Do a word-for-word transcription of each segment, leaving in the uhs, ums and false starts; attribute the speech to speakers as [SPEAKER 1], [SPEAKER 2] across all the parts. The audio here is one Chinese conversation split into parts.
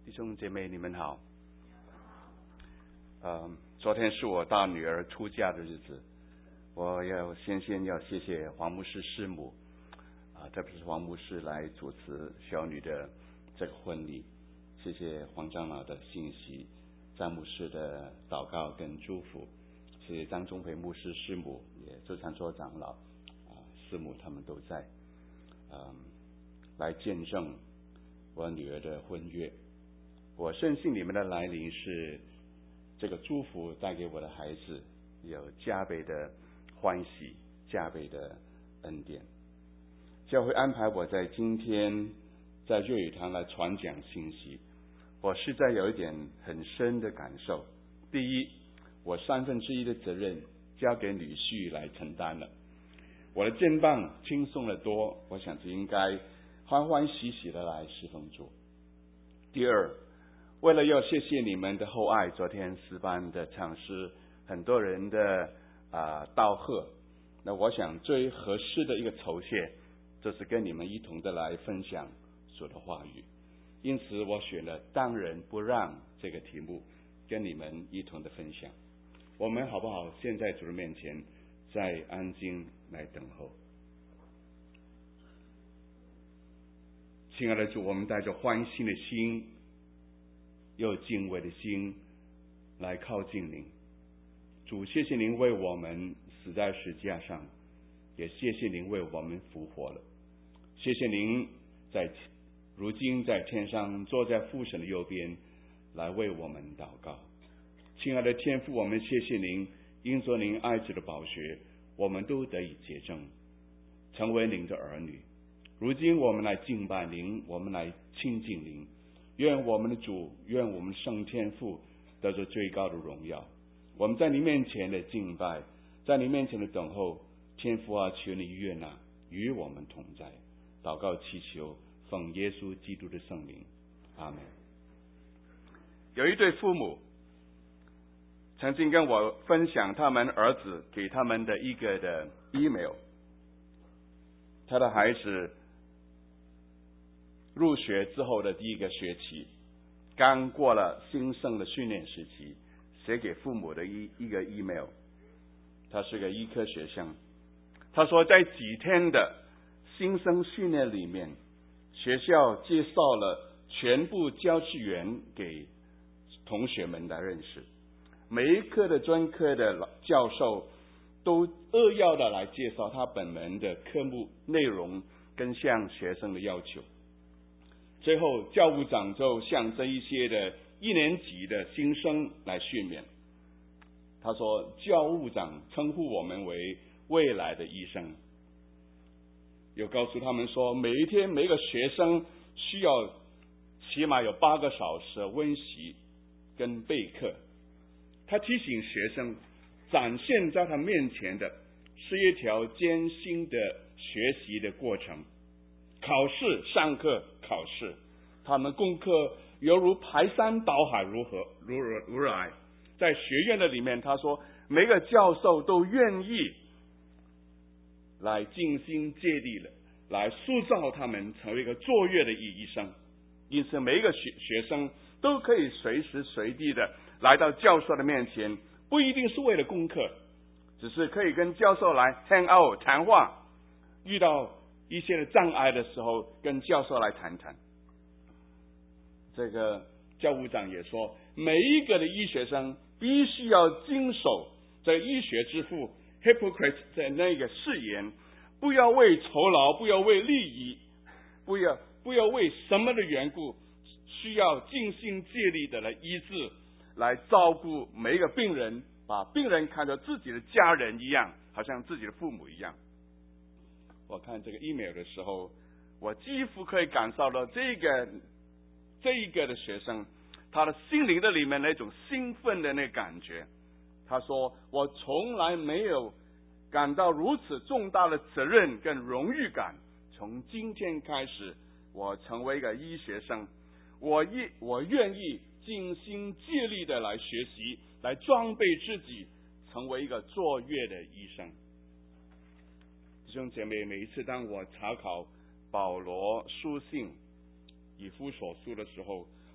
[SPEAKER 1] 弟兄姐妹，你们好。呃，昨天是我大女儿出嫁的日子，我要先先要谢谢黄牧师师母啊，特别是黄牧师来主持小女的这个婚礼，谢谢黄长老的信息，张牧师的祷告跟祝福，谢谢张忠培牧师师母，也周长作长老啊师母他们都在，嗯，来见证我女儿的婚约。我深信你们的来临是这个祝福带给我的孩子有加倍的欢喜，加倍的恩典。教会安排我在今天在粤语堂来传讲信息，我实在有一点很深的感受。第一，我三分之一的责任交给女婿来承担了，我的肩膀轻松得多，我想就应该欢欢喜喜的来侍奉主。第二，为了要谢谢你们的厚爱，昨天诗班的唱诗，很多人的啊、呃、道贺，那我想最合适的一个酬谢，就是跟你们一同的来分享主的话语。因此我选了当仁不让这个题目，跟你们一同的分享。我们好不好现在主的面前再安静来等候。亲爱的主，我们带着欢欣的心又敬畏的心来靠近您。主，谢谢您为我们死在十字架上，也谢谢您为我们复活了。谢谢您在如今在天上坐在父神的右边，来为我们祷告。亲爱的天父，我们谢谢您，因着您爱子的宝血，我们都得以洁正，成为您的儿女。如今我们来敬拜您，我们来亲近您。愿我们的主，愿我们圣天父得着最高的荣耀。我们在你面前的敬拜，在你面前的等候，天父啊，求你悦纳，与我们同在。祷告祈求，奉耶稣基督的圣名，阿门。有一对父母曾经跟我分享他们儿子给他们的一个的 email， 他的孩子入学之后的第一个学期，刚过了新生的训练时期，写给父母的一一个 email。 他是个医科学生，他说在几天的新生训练里面，学校介绍了全部教职员给同学们来认识，每一科的专科的教授都扼要的来介绍他本门的科目内容跟向学生的要求。最后教务长就向这一些的一年级的新生来训练。他说教务长称呼我们为未来的医生，又告诉他们说每一天每个学生需要起码有八个小时的温习跟备课。他提醒学生，展现在他面前的是一条艰辛的学习的过程，考试上课考试，他们功课犹如排山倒海如何如如来。在学院的里面，他说每个教授都愿意来尽心竭力的来塑造他们成为一个卓越的医生。因此每一个学学生都可以随时随地的来到教授的面前，不一定是为了功课，只是可以跟教授来 hang out 谈话，遇到一些的障碍的时候跟教授来谈谈。这个教务长也说，每一个的医学生必须要经守这医学之父 Hippocrates 的那个誓言，不要为酬劳，不要为利益，不要不要为什么的缘故，需要尽心竭力的来医治，来照顾每一个病人，把病人看作自己的家人一样，好像自己的父母一样。我看这个 email 的时候，我几乎可以感受到这个这一个的学生他的心灵的里面那种兴奋的那感觉。他说我从来没有感到如此重大的责任跟荣誉感，从今天开始我成为一个医学生，我一我愿意尽心竭力的来学习，来装备自己成为一个卓越的医生。弟兄姐妹，每一次当我查考保罗书信以弗所书的时候，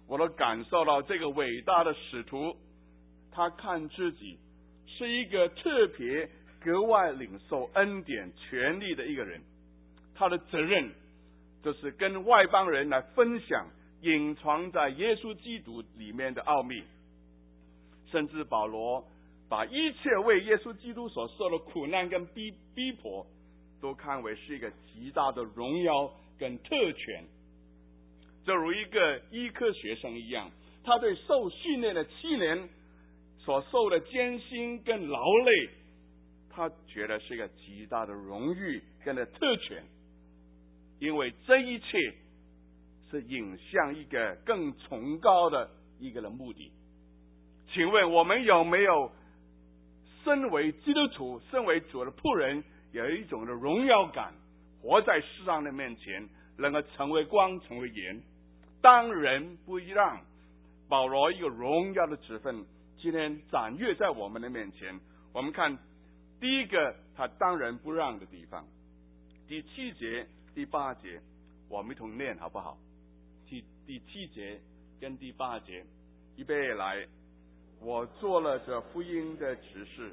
[SPEAKER 1] 我都感受到这个伟大的使徒，他看自己是一个特别格外领受恩典权利的一个人，他的责任就是跟外邦人来分享隐藏在耶稣基督里面的奥秘。甚至保罗把一切为耶稣基督所受的苦难跟逼逼迫都看为是一个极大的荣耀跟特权。正如一个医科学生一样，他对受训练的七年所受的艰辛跟劳累，他觉得是一个极大的荣誉跟的特权，因为这一切是引向一个更崇高的一个的目的。请问我们有没有身为基督徒，身为主的仆人，有一种的荣耀感，活在世上的面前，能够成为光，成为盐？当仁不让，保罗一个荣耀的职分，今天展跃在我们的面前。我们看第一个他当仁不让的地方，第七节、第八节，我们一同念好不好？第第七节跟第八节，预备来。我做了这福音的执事，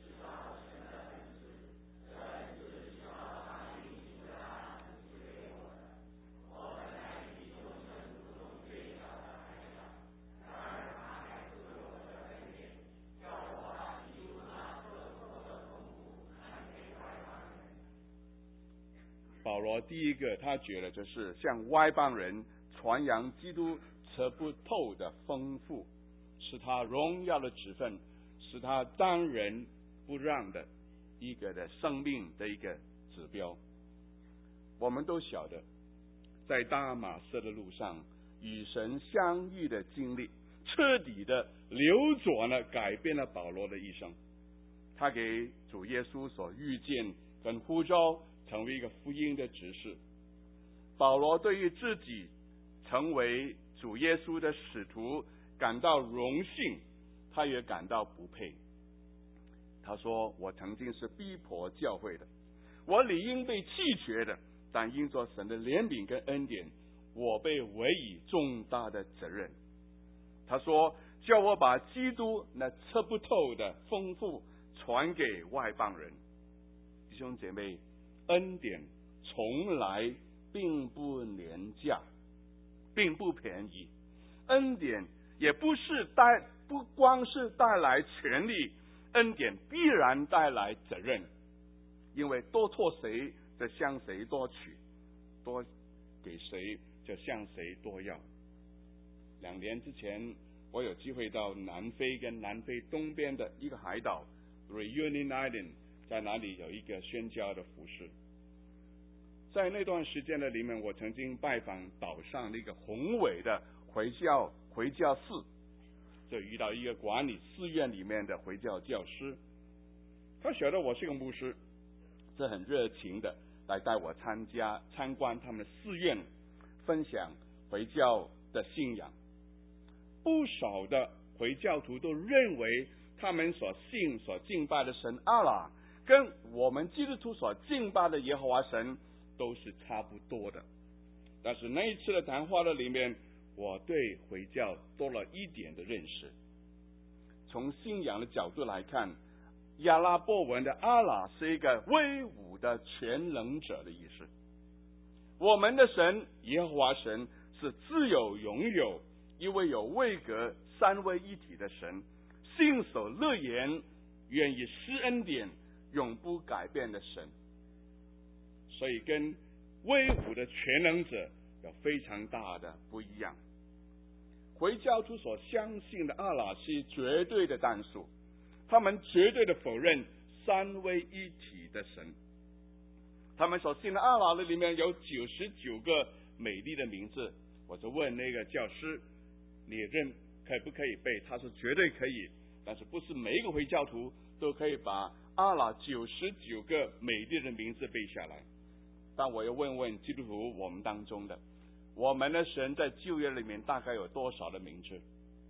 [SPEAKER 1] 保罗第一个他觉得就是向外邦人传扬基督测不透的丰富，是他荣耀的职分，是他当仁不让的一个的生命的一个指标。我们都晓得，在大马色的路上与神相遇的经历，彻底的流转了，改变了保罗的一生。他给主耶稣所遇见跟呼召，成为一个福音的执事。保罗对于自己成为主耶稣的使徒感到荣幸，他也感到不配。他说，我曾经是逼迫教会的，我理应被弃绝的，但因着神的怜悯跟恩典，我被委以重大的责任。他说，叫我把基督那测不透的丰富传给外邦人。弟兄姐妹，恩典从来并不廉价，并不便宜。恩典也不是带不光是带来权利，恩典必然带来责任。因为多错谁，就向谁多取；多给谁，就向谁多要。两年之前，我有机会到南非跟南非东边的一个海岛 Reunion Island， 在那里有一个宣教的服事。在那段时间的里面，我曾经拜访岛上的一个宏伟的回教回教寺，就遇到一个管理寺院里面的回教教师，他晓得我是个牧师，是很热情的来带我参加参观他们的寺院，分享回教的信仰。不少的回教徒都认为他们所信所敬拜的神阿拉，跟我们基督徒所敬拜的耶和华神都是差不多的。但是那一次的谈话的里面，我对回教多了一点的认识。从信仰的角度来看，亚拉伯文的阿拉是一个威武的全能者的意思。我们的神耶和华神是自有永有，一位有位格三位一体的神，信守乐言，愿意施恩典，永不改变的神。所以跟威武的全能者有非常大的不一样。回教徒所相信的阿拉是绝对的单数，他们绝对的否认三位一体的神。他们所信的阿拉的里面有九十九个美丽的名字。我就问那个教师，你认可不可以背？他说绝对可以，但是不是每一个回教徒都可以把阿拉九十九个美丽的名字背下来。但我要问问基督徒我们当中的，我们的神在旧约里面大概有多少的名字？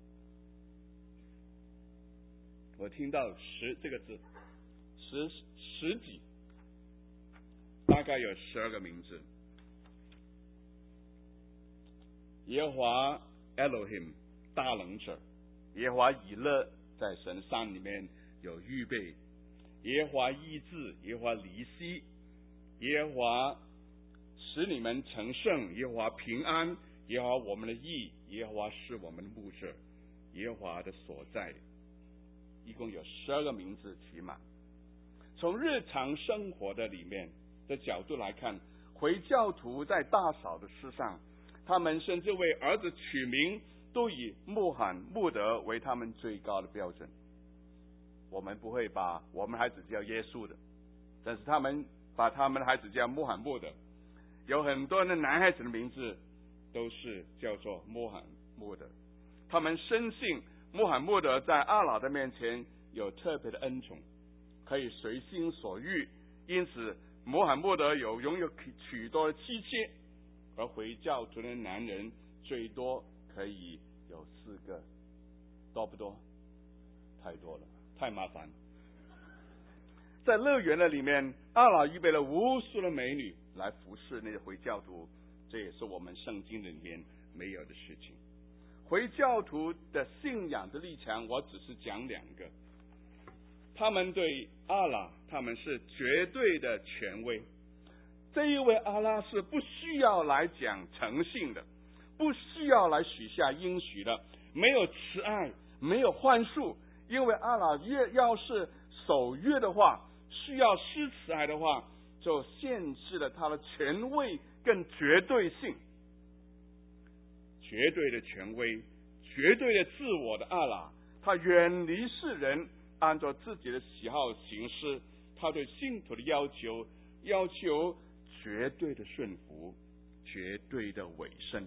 [SPEAKER 1] 我听到十这个字，十十几，大概有十二个名字。耶和华 Elohim 大能者，耶和华以勒在神山里面有预备，耶和华医治，耶和华离息，耶和华使你们成圣，耶和华平安，耶和华我们的义，耶和华是我们的牧者，耶和华的所在，一共有十二个名字起满。从日常生活的里面的角度来看，回教徒在大小的事上，他们甚至为儿子取名都以穆罕默德为他们最高的标准。我们不会把我们孩子叫耶稣的，但是他们把他们的孩子叫穆罕默德。有很多的男孩子的名字都是叫做穆罕默德，他们深信穆罕默德在阿拉的面前有特别的恩宠，可以随心所欲，因此穆罕默德有拥有许多的妻妾，而回教徒的男人最多可以有四个，多不多？太多了，太麻烦。在乐园的里面，阿拉预备了无数的美女来服侍那些回教徒，这也是我们圣经里面没有的事情。回教徒的信仰的立场，我只是讲两个。他们对阿拉，他们是绝对的权威。这一位阿拉是不需要来讲诚信的，不需要来许下应许的，没有慈爱，没有幻术。因为阿拉越要是守约的话，需要施慈爱的话，就限制了他的权威跟绝对性。绝对的权威，绝对的自我的阿拉，他远离世人，按照自己的喜好行事，他对信徒的要求要求绝对的顺服，绝对的委身。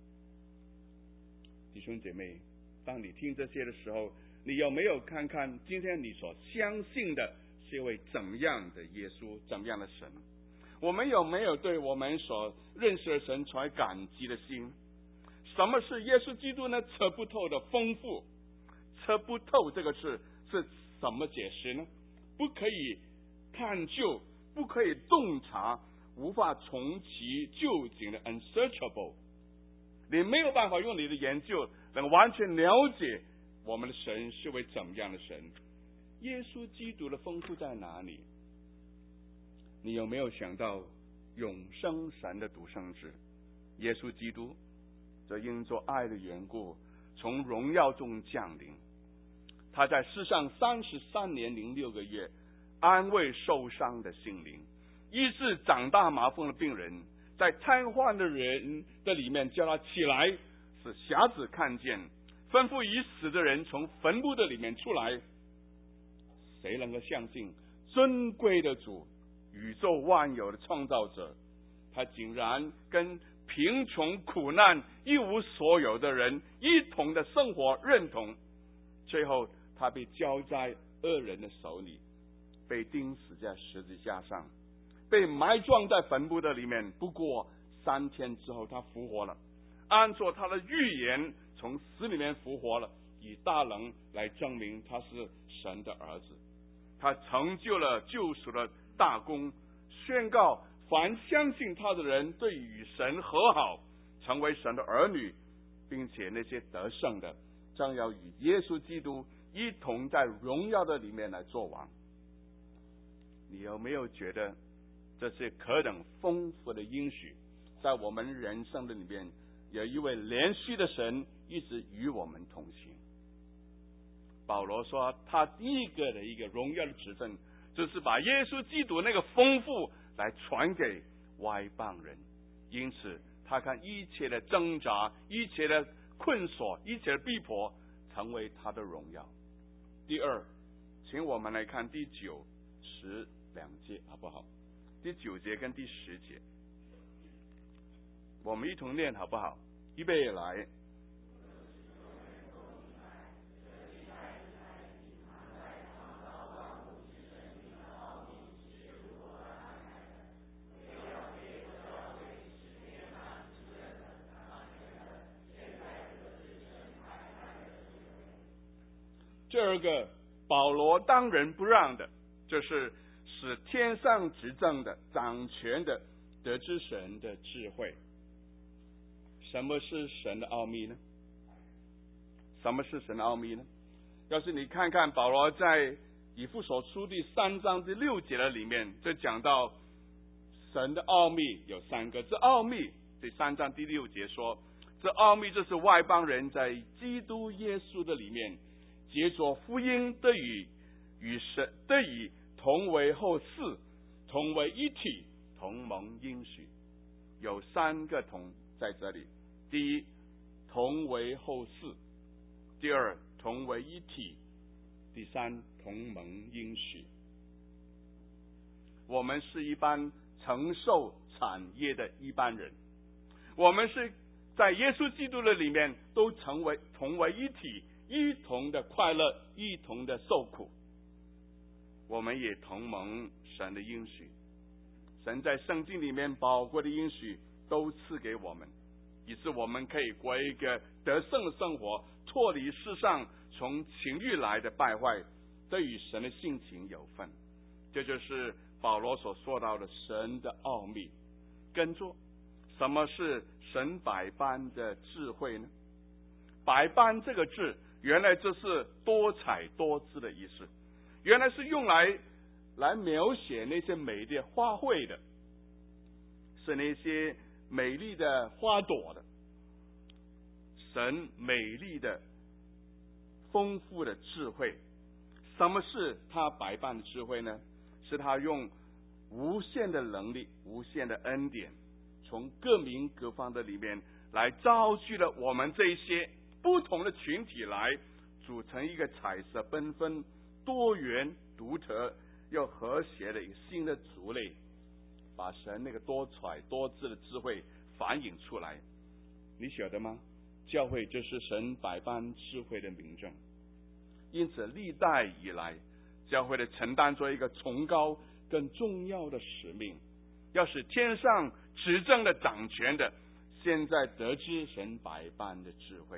[SPEAKER 1] 弟兄姐妹，当你听这些的时候，你有没有看看今天你所相信的是一位怎样的耶稣，怎样的神？我们有没有对我们所认识的神怀感激的心？什么是耶稣基督呢？测不透的丰富。测不透这个字是怎么解释呢？不可以探究，不可以洞察，无法从其究竟的 unsearchable。 你没有办法用你的研究能完全了解我们的神是位怎么样的神。耶稣基督的丰富在哪里？你有没有想到永生神的独生子耶稣基督，这因做爱的缘故从荣耀中降临，他在世上三十三年零六个月，安慰受伤的心灵，医治长大麻风的病人，在瘫痪的人的里面叫他起来，使瞎子看见，吩咐已死的人从坟墓的里面出来。谁能够相信尊贵的主，宇宙万有的创造者，他竟然跟贫穷苦难一无所有的人一同的生活认同，最后他被交在恶人的手里，被钉死在十字架上，被埋葬在坟墓的里面。不过三天之后他复活了，按照他的预言从死里面复活了，以大能来证明他是神的儿子。他成就了救赎的大功，宣告凡相信他的人对与神和好，成为神的儿女，并且那些得胜的将要与耶稣基督一同在荣耀的里面来作王。你有没有觉得这是何等丰富的应许？在我们人生的里面，有一位连续的神一直与我们同行。保罗说他第一个的一个荣耀的职分，就是把耶稣基督那个丰富来传给外邦人，因此他看一切的挣扎，一切的困锁，一切的逼迫成为他的荣耀。第二，请我们来看第九十两节好不好？第九节跟第十节我们一同念好不好？预备来。第二个，保罗当仁不让的，就是使天上执政的、掌权的得知神的智慧。什么是神的奥秘呢？ 什么是神的奥秘呢？要是你看看保罗在以弗所书第三章第六节的里面，就讲到神的奥秘有三个。这奥秘第三章第六节说，这奥秘就是外邦人在基督耶稣的里面，藉着福音得以与神得以同为后嗣，同为一体，同蒙应许。有三个同在这里：第一，同为后嗣；第二，同为一体；第三，同蒙应许。我们是一般承受产业的一般人，我们是在耶稣基督的里面都成为同为一体，一同的快乐，一同的受苦。我们也同蒙神的应许，神在圣经里面宝贵的应许都赐给我们，以致我们可以过一个得胜的生活，脱离世上从情欲来的败坏，都与神的性情有份。这就是保罗所说到的神的奥秘。跟着，什么是神百般的智慧呢？百般这个字原来就是多彩多姿的意思，原来是用来来描写那些美丽的花卉的，是那些美丽的花朵的。神美丽的丰富的智慧。什么是他百般的智慧呢？是他用无限的能力，无限的恩典，从各民各方的里面来招聚了我们这一些不同的群体，来组成一个彩色缤纷、多元独特又和谐的一个新的族类，把神那个多彩多姿的智慧反映出来。你晓得吗？教会就是神百般智慧的明证。因此历代以来，教会的承担着一个崇高更重要的使命，要使天上执政的掌权的现在得知神百般的智慧。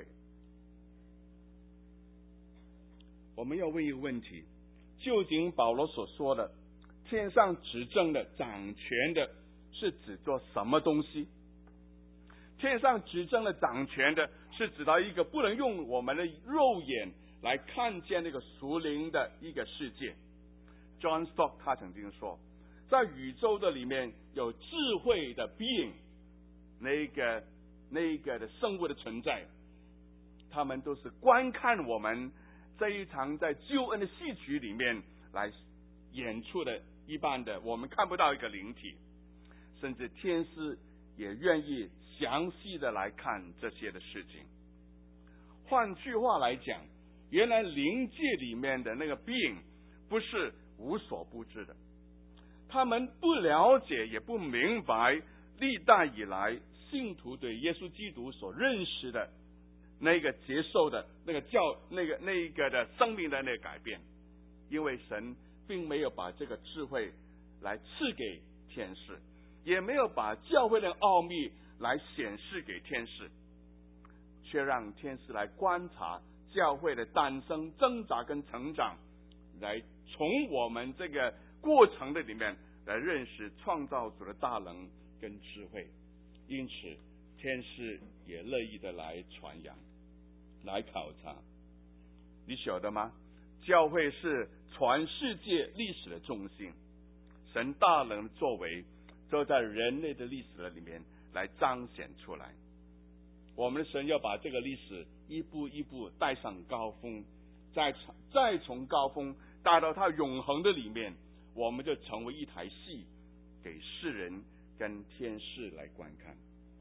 [SPEAKER 1] 我们要问一个问题，究竟保罗所说的天上执政的掌权的是指做什么东西？天上执政的掌权的是指到一个不能用我们的肉眼来看见那个属灵的一个世界。 John Stott 他曾经说，在宇宙的里面有智慧的 being， 那个那个的生物的存在，他们都是观看我们这一场在救恩的戏曲里面来演出的一般的，我们看不到一个灵体，甚至天使也愿意详细的来看这些的事情。换句话来讲，原来灵界里面的那个 being 不是无所不知的，他们不了解也不明白历代以来信徒对耶稣基督所认识的那个接受的那个教那个那一个的生命的那个改变，因为神并没有把这个智慧来赐给天使，也没有把教会的奥秘来显示给天使，却让天使来观察教会的诞生、挣扎跟成长，来从我们这个过程的里面来认识创造主的大能跟智慧。因此天使也乐意的来传扬，来考察。你晓得吗？教会是全世界历史的中心，神大能的作为就在人类的历史的里面来彰显出来。我们的神要把这个历史一步一步带上高峰，再再从高峰带到它永恒的里面，我们就成为一台戏，给世人跟天使来观看。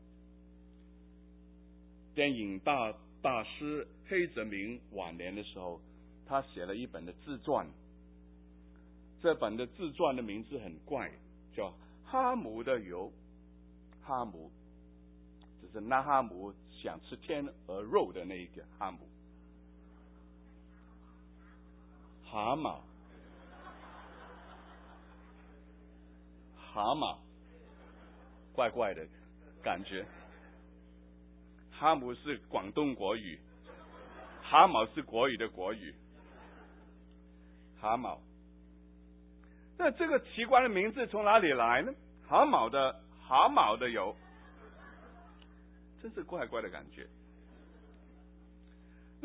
[SPEAKER 1] 电影大大师黑泽明晚年的时候，他写了一本的自传，这本的自传的名字很怪，叫哈姆的油。哈姆就是那哈姆想吃天鹅肉的那一个哈姆，蛤蟆，蛤蟆，怪怪的感觉。哈姆是广东国语，蛤蟆是国语的国语。蛤蟆，那这个奇怪的名字从哪里来呢？蛤蟆的蛤蟆的油，真是怪怪的感觉。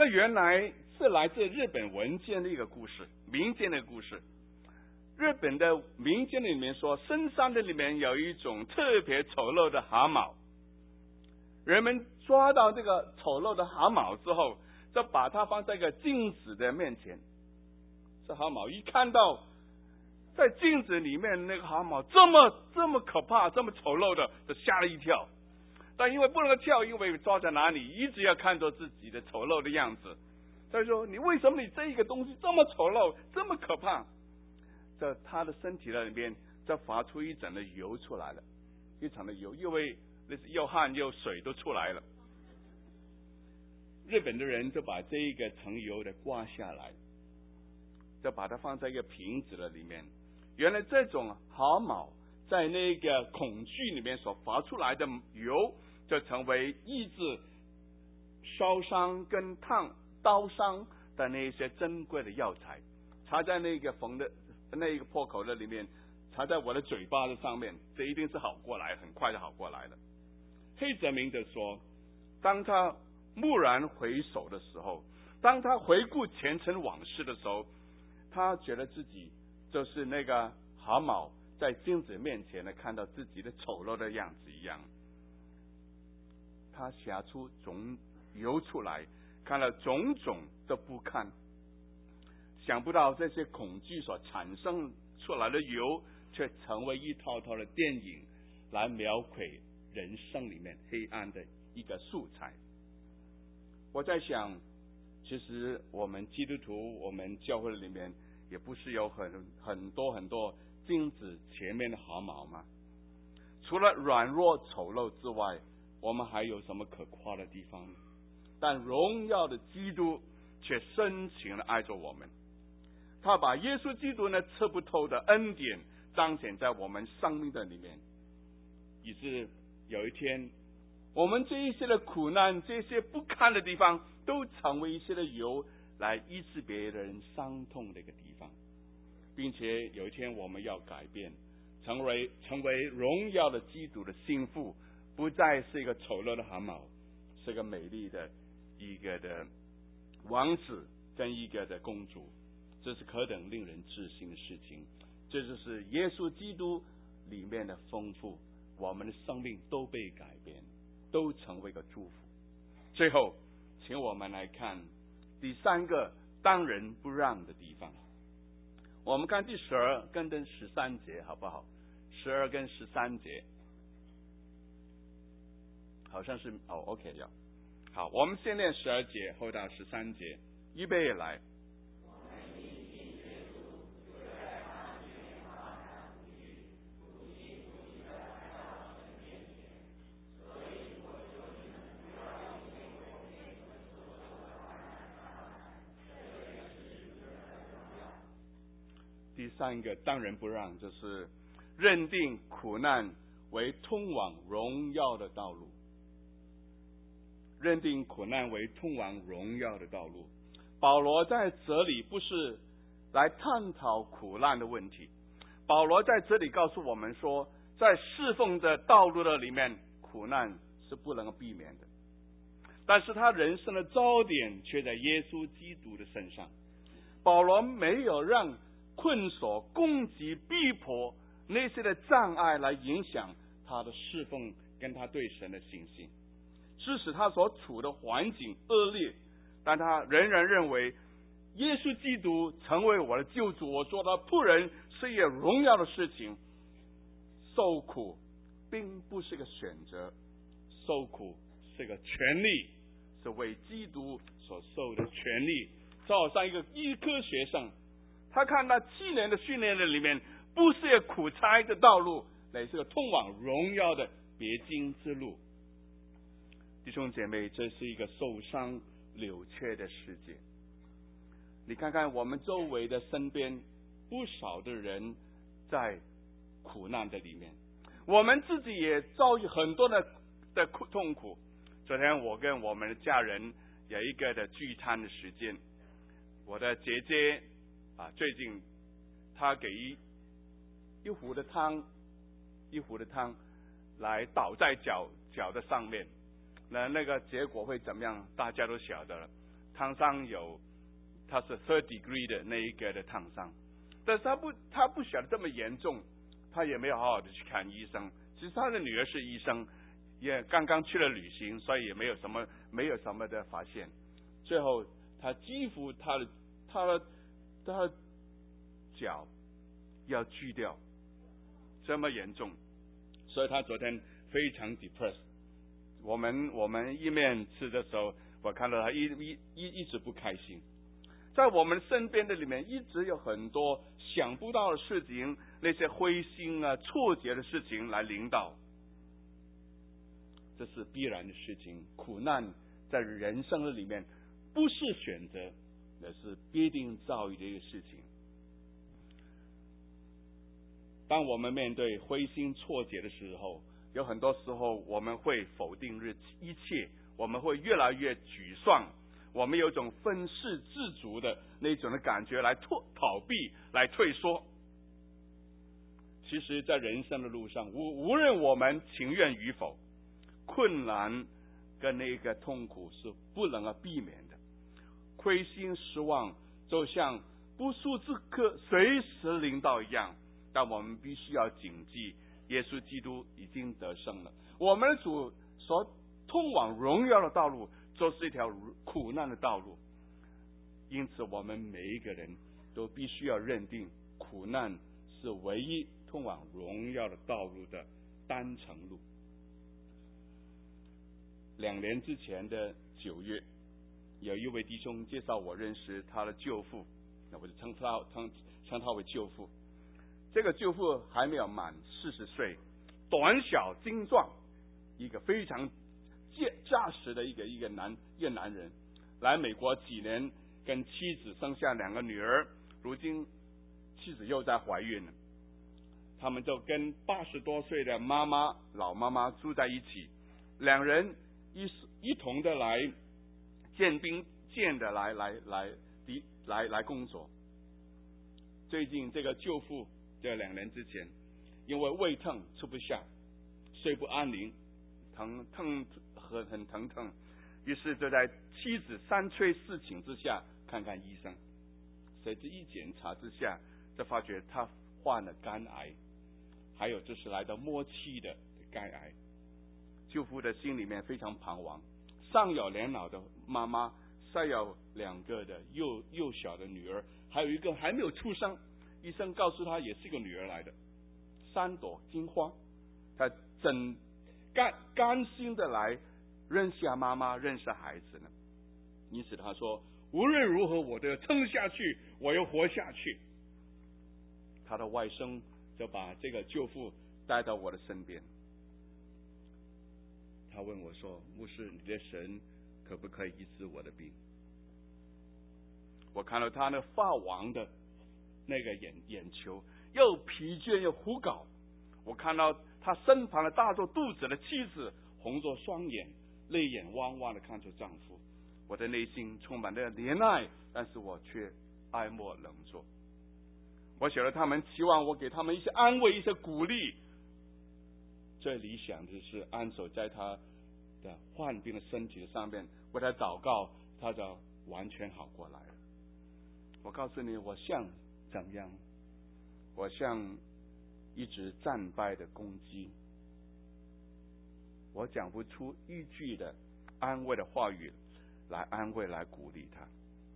[SPEAKER 1] 那原来是来自日本文件的一个故事，民间的故事。日本的民间里面说，深山的里面有一种特别丑陋的蛤蟆，人们抓到这个丑陋的蛤蟆之后，就把它放在一个镜子的面前。这蛤蟆一看到在镜子里面那个蛤蟆这么这么可怕，这么丑陋的，就吓了一跳。但因为不能跳，因为抓在哪里，一直要看着自己的丑陋的样子。他说：“你为什么你这一个东西这么丑陋，这么可怕？”在他的身体里面，就发出一整的油出来了，一场的油，因为那是又汗又水都出来了。日本的人就把这一个层油的刮下来，就把它放在一个瓶子的里面。原来这种蛤蟆在那个恐惧里面所发出来的油，就成为抑制烧伤跟烫刀伤的那些珍贵的药材，插在那个缝的那一个破口的里面，插在我的嘴巴的上面，这一定是好过来，很快就好过来了。黑泽明的说，当他蓦然回首的时候，当他回顾前尘往事的时候，他觉得自己就是那个蛤蟆在镜子面前呢，看到自己的丑陋的样子一样。他写出种油出来，看了种种的不堪，想不到这些恐惧所产生出来的油，却成为一套套的电影，来描绘人生里面黑暗的一个素材。我在想，其实我们基督徒，我们教会里面也不是有很很多很多镜子前面的蛤蟆吗？除了软弱丑陋之外，我们还有什么可夸的地方呢？但荣耀的基督却深情的爱着我们，他把耶稣基督呢测不透的恩典彰显在我们生命的里面，以致有一天我们这一些的苦难，这些不堪的地方，都成为一些的油来医治别人伤痛的一个地方，并且有一天我们要改变，成为成为荣耀的基督的心腹，不再是一个丑陋的蛤蟆，是个美丽的一个的王子跟一个的公主。这是何等令人置信的事情！这就是耶稣基督里面的丰富，我们的生命都被改变，都成为一个祝福。最后，请我们来看第三个当仁不让的地方。我们看第十二跟跟十三节好不好？十二跟十三节，好像是哦 ，OK 要好，我们先念十二节，后到十三节，预备来。第三个当仁不让，就是认定苦难为通往荣耀的道路。认定苦难为通往荣耀的道路。保罗在这里不是来探讨苦难的问题，保罗在这里告诉我们说，在侍奉的道路的里面，苦难是不能避免的，但是他人生的焦点却在耶稣基督的身上。保罗没有让困锁、攻击、逼迫那些的障碍来影响他的侍奉跟他对神的信心，致使他所处的环境恶劣，但他仍然认为耶稣基督成为我的救主，我做他仆人是一个荣耀的事情。受苦并不是个选择，受苦是个权利，是为基督所受的权利。就好像一个医科学生，他看那七年的训练的里面，不是一个苦差的道路，乃是个通往荣耀的必经之路。弟兄姐妹，这是一个受伤扭曲的世界。你看看我们周围的身边，不少的人在苦难的里面，我们自己也遭遇很多的的痛苦。昨天我跟我们的家人有一个的聚餐的时间，我的姐姐啊，最近她给一一壶的汤，一壶的汤来倒在脚脚的上面，那那个结果会怎么样？大家都晓得了。 烫伤有，他是 third degree 的那一个的烫伤，但是他不他不晓得这么严重，他也没有好好的去看医生。其实他的女儿是医生，也刚刚去了旅行，所以也没有什么没有什么的发现。最后他几乎他的他的他的脚要锯掉，这么严重，所以他昨天非常 depressed。我们我们一面吃的时候，我看到他一一一一直不开心。在我们身边的里面，一直有很多想不到的事情，那些灰心啊、挫折的事情来领导，这是必然的事情。苦难在人生的里面不是选择，而是必定遭遇的一个事情。当我们面对灰心挫折的时候，有很多时候我们会否定一切，我们会越来越沮丧，我们有一种愤世嫉俗的那种的感觉来脱逃避，来退缩。其实在人生的路上，无无论我们情愿与否，困难跟那个痛苦是不能够避免的。灰心失望就像不速之客随时临到一样，但我们必须要谨记，耶稣基督已经得胜了。我们的主所通往荣耀的道路就是一条苦难的道路，因此我们每一个人都必须要认定，苦难是唯一通往荣耀的道路的单程路。两年之前的九月，有一位弟兄介绍我认识他的舅父，那我就称他称称他为舅父。这个舅父还没有满四十岁，短小精壮，一个非常扎实的一个一个男一个男人，来美国几年，跟妻子生下两个女儿，如今妻子又在怀孕了。他们就跟八十多岁的妈妈老妈妈住在一起，两人一一同的来见兵见的来来来来来工作。最近这个舅父这两年之前，因为胃疼吃不下，睡不安宁，疼疼很很疼疼，于是就在妻子三催四请之下看看医生。谁知一检查之下，就发觉他患了肝癌，还有就是来到末期的肝癌。舅父的心里面非常彷徨，上有年老的妈妈，下有两个的幼幼小的女儿，还有一个还没有出生，医生告诉他也是个女儿来的，三朵金花。他怎甘甘心的来认下妈妈，认识孩子呢？因此他说，无论如何我都要撑下去，我要活下去。他的外甥就把这个舅父带到我的身边，他问我说，牧师，你的神可不可以医治我的病？我看到他那发黄的那个眼眼球，又疲倦又胡搞。我看到他身旁的大着肚子的妻子红着双眼，泪眼汪汪的看着丈夫。我的内心充满了怜爱，但是我却爱莫能助。我晓得他们期望我给他们一些安慰，一些鼓励。最理想的是安守在他的患病的身体上面，为他祷告，他就完全好过来了。我告诉你，我像怎样？我像一直战败的公鸡，我讲不出一句的安慰的话语来安慰来鼓励他。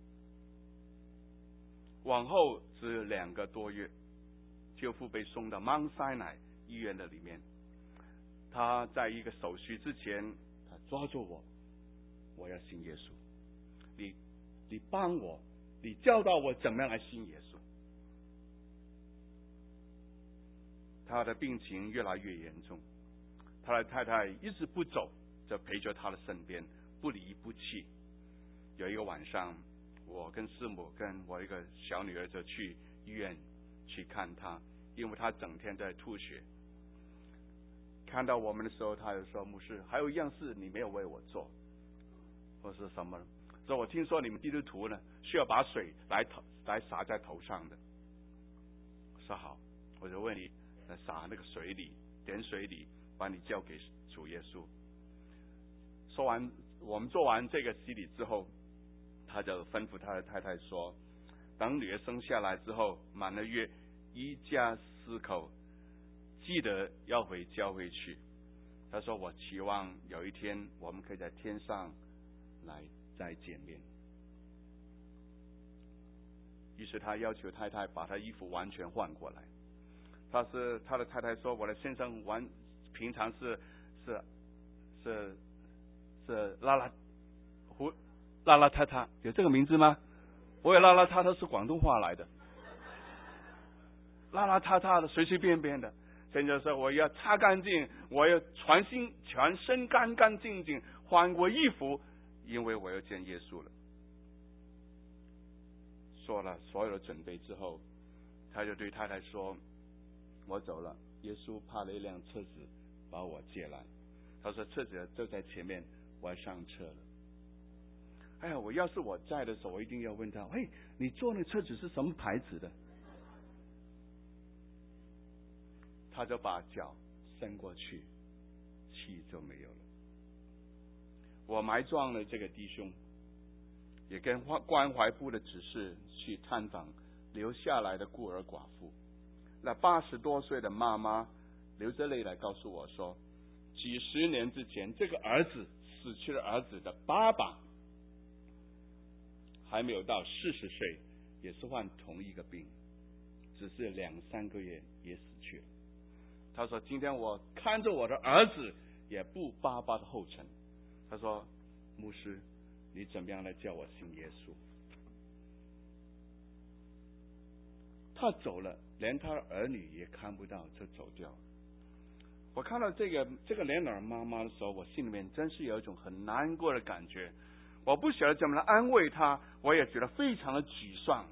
[SPEAKER 1] 往后只两个多月，舅父被送到 Mount Sinai 医院的里面。他在一个手续之前，他抓住我，我要信耶稣，你你帮我，你教导我怎么样来信耶稣。他的病情越来越严重，他的太太一直不走，就陪着他的身边，不离不弃。有一个晚上，我跟师母跟我一个小女儿就去医院去看他，因为他整天在吐血。看到我们的时候，他就说，牧师，还有一样事你没有为我做。或是什么？说我听说你们基督徒呢，需要把水来头来洒在头上的。说好，我就问你，洒那个水里，点水里，把你交给主耶稣。说完，我们做完这个洗礼之后， 他就吩咐他的太太说，等女儿生下来之后，满了月，一家四口记得要回教会去。他说，我期望有一天我们可以在天上来再见面。于是他要求太太把他衣服完全换过来。他是他的太太说，我的先生完平常是是是是邋邋胡邋邋遢遢，有这个名字吗？我有邋邋遢遢是广东话来的，邋邋遢遢的，随随便便的。现在说我要擦干净，我要全心全身干干净净，换过衣服，因为我要见耶稣了。做了所有的准备之后，他就对太太说，我走了，耶稣派了一辆车子把我接来。他说车子就在前面，我要上车了。哎呀，我要是我在的时候，我一定要问他，嘿，你坐那车子是什么牌子的？他就把脚伸过去，气就没有了。我埋葬了这个弟兄，也跟关怀部的指示去探访留下来的孤儿寡妇。那八十多岁的妈妈流着泪来告诉我说，几十年之前，这个儿子死去的儿子的爸爸还没有到四十岁，也是患同一个病，只是两三个月也死去了。他说，今天我看着我的儿子也步爸爸的后尘。他说，牧师，你怎么样来叫我信耶稣？他走了，连他的儿女也看不到，就走掉了。我看到这个这个莲儿妈妈的时候，我心里面真是有一种很难过的感觉。我不晓得怎么来安慰她，我也觉得非常的沮丧。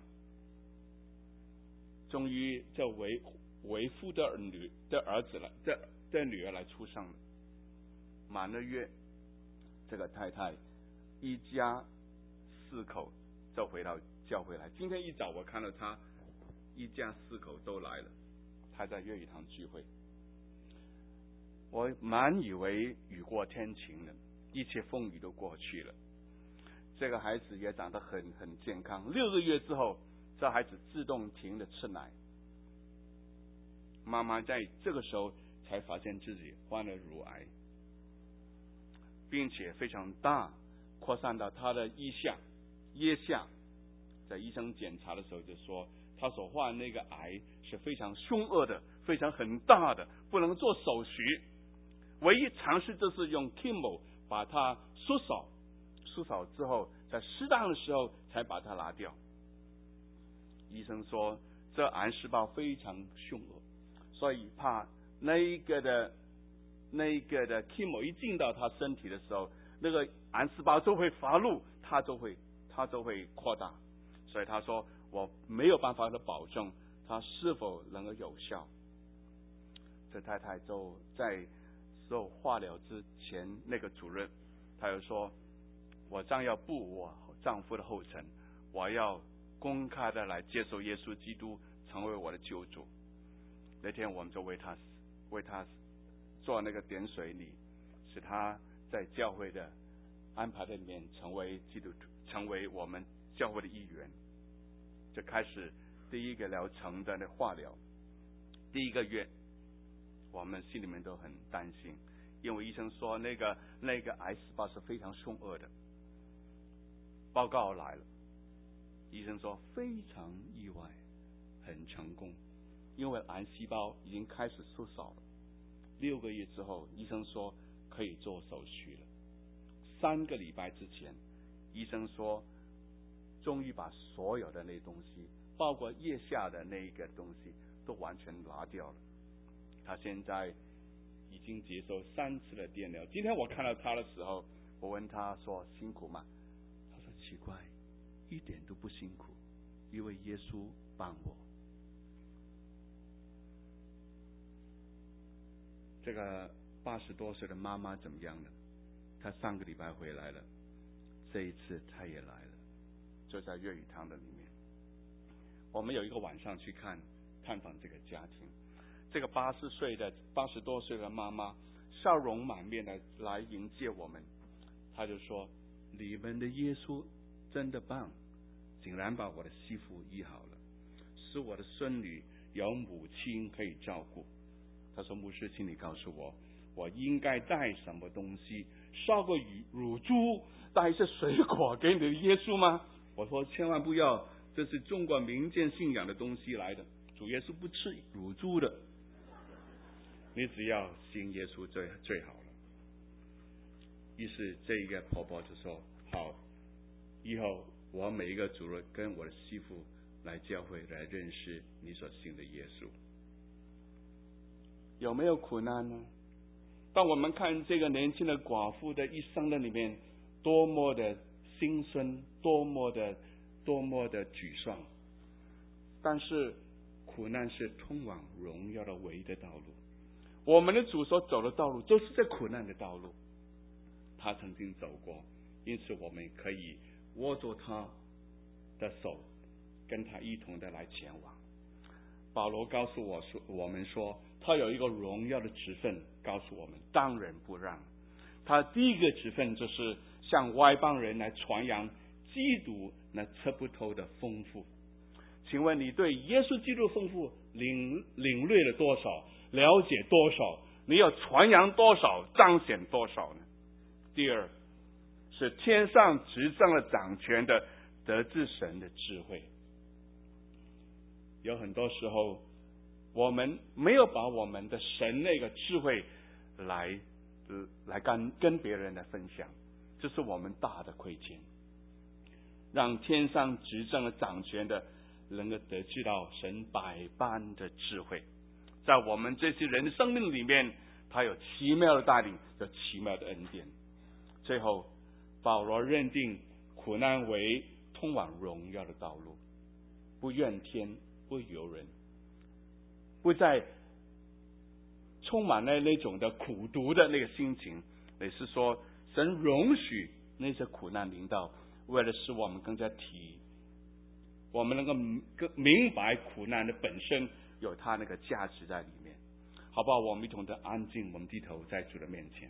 [SPEAKER 1] 终于，这为为父的女的儿子了，这这女儿来出生了，满了月，这个太太一家四口就回到教会来。今天一早我看到他一家四口都来了，他在粤语堂聚会。我满以为雨过天晴了，一切风雨都过去了。这个孩子也长得很很健康，六个月之后，这孩子自动停了吃奶。妈妈在这个时候才发现自己患了乳癌，并且非常大，扩散到他的腋下，腋下。在医生检查的时候就说，他所患那个癌是非常凶恶的，非常很大的，不能做手术。唯一尝试就是用 chemo 把它缩小，缩小之后，在适当的时候才把它拿掉。医生说，这癌细胞非常凶恶，所以怕那一个的那一个的 chemo 一进到他身体的时候，那个癌细胞就会发怒，它就会它就会扩大。所以他说，我没有办法的保证它是否能够有效。这太太就在受化疗之前，那个主任他又说，我将要步我丈夫的后尘，我要公开的来接受耶稣基督成为我的救主。那天我们就为他为他做那个点水礼，使他在教会的安排的里面成为基督徒，成为我们教会的一员。就开始第一个疗程的那化疗。第一个月我们心里面都很担心，因为医生说那个那个癌细胞是非常凶恶的。报告来了，医生说非常意外，很成功，因为癌细胞已经开始缩小了。六个月之后，医生说可以做手术了。三个礼拜之前，医生说终于把所有的那东西，包括腋下的那一个东西都完全拿掉了。他现在已经接受三次的电疗。今天我看到他的时候，我问他说辛苦吗？他说奇怪，一点都不辛苦，因为耶稣帮我。这个八十多岁的妈妈怎么样呢？她上个礼拜回来了，这一次她也来了，就在粤语堂的里面。我们有一个晚上去看探访这个家庭，这个八十岁的八十多岁的妈妈笑容满面的来迎接我们。她就说，你们的耶稣真的棒，竟然把我的媳妇医好了，使我的孙女有母亲可以照顾。他说牧师，请你告诉我，我应该带什么东西？烧个乳猪，带一些水果给你的耶稣吗？我说千万不要，这是中国民间信仰的东西来的，主耶稣不吃乳猪的，你只要信耶稣最最好了。于是这一个婆婆就说好，以后我每一个主日跟我的媳妇来教会来认识你所信的耶稣。有没有苦难呢？当我们看这个年轻的寡妇的一生的里面，多么的心酸，多么的多么的沮丧，但是苦难是通往荣耀的唯一的道路。我们的主所走的道路就是这苦难的道路，他曾经走过，因此我们可以握住他的手，跟他一同的来前往。保罗告诉我说，我们说他有一个荣耀的职分，告诉我们当仁不让。他第一个职分就是向外邦人来传扬基督那测不透的丰富。请问你对耶稣基督丰富领领略了多少，了解多少？你要传扬多少，彰显多少呢？第二是天上执政了掌权的得知神的智慧。有很多时候我们没有把我们的神那个智慧来来跟跟别人来分享，这是我们大的亏欠。让天上执政了掌权的能够得知到神百般的智慧，在我们这些人的生命里面，他有奇妙的带领，有奇妙的恩典。最后保罗认定苦难为通往荣耀的道路，不怨天不尤人，不再充满了那种的苦读的那个心情，也是说神容许那些苦难临到，为了使我们更加体我们能够更明白苦难的本身有它那个价值在里面。好不好？我们一同的安静，我们低头在主的面前。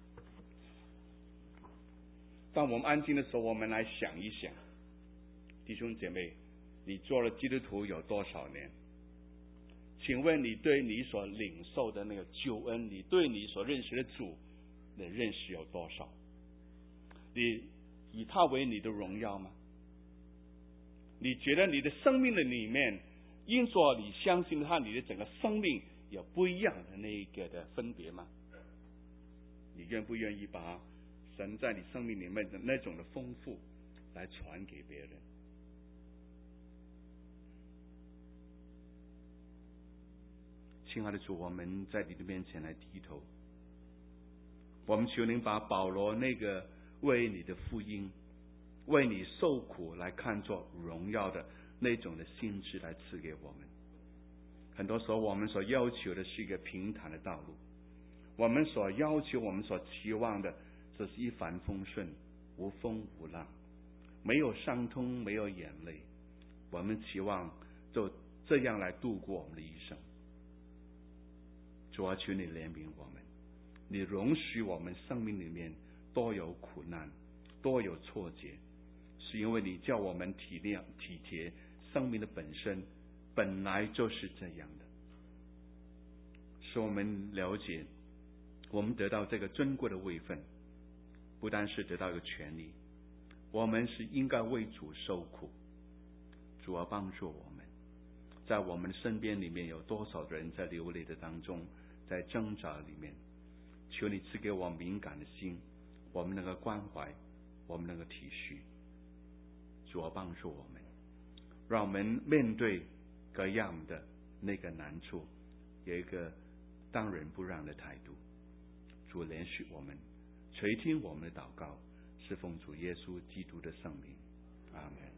[SPEAKER 1] 当我们安静的时候，我们来想一想，弟兄姐妹，你做了基督徒有多少年？请问你对你所领受的那个救恩，你对你所认识的主的认识有多少？你以他为你的荣耀吗？你觉得你的生命的里面，因着你相信他，你的整个生命有不一样的那一个的分别吗？你愿不愿意把神在你生命里面的那种的丰富来传给别人？亲爱的主，我们在你的面前来低头，我们求您把保罗那个为你的福音，为你受苦来看作荣耀的那种的心智来赐给我们。很多时候我们所要求的是一个平坦的道路，我们所要求我们所期望的只是一帆风顺，无风无浪，没有伤痛，没有眼泪，我们期望就这样来度过我们的一生。主啊，求你怜悯我们，你容许我们生命里面多有苦难，多有挫折，是因为你叫我们体谅体贴生命的本身本来就是这样的，使我们了解我们得到这个尊贵的位分，不单是得到一个权利，我们是应该为主受苦。主啊，帮助我们，在我们身边里面有多少人在流泪的当中，在挣扎里面，求你赐给我敏感的心，我们能够关怀，我们能够体恤。主啊，帮助我们，让我们面对各样的那个难处有一个当仁不让的态度。主怜恤我们，垂听我们的祷告，是奉主耶稣基督的圣名，阿们。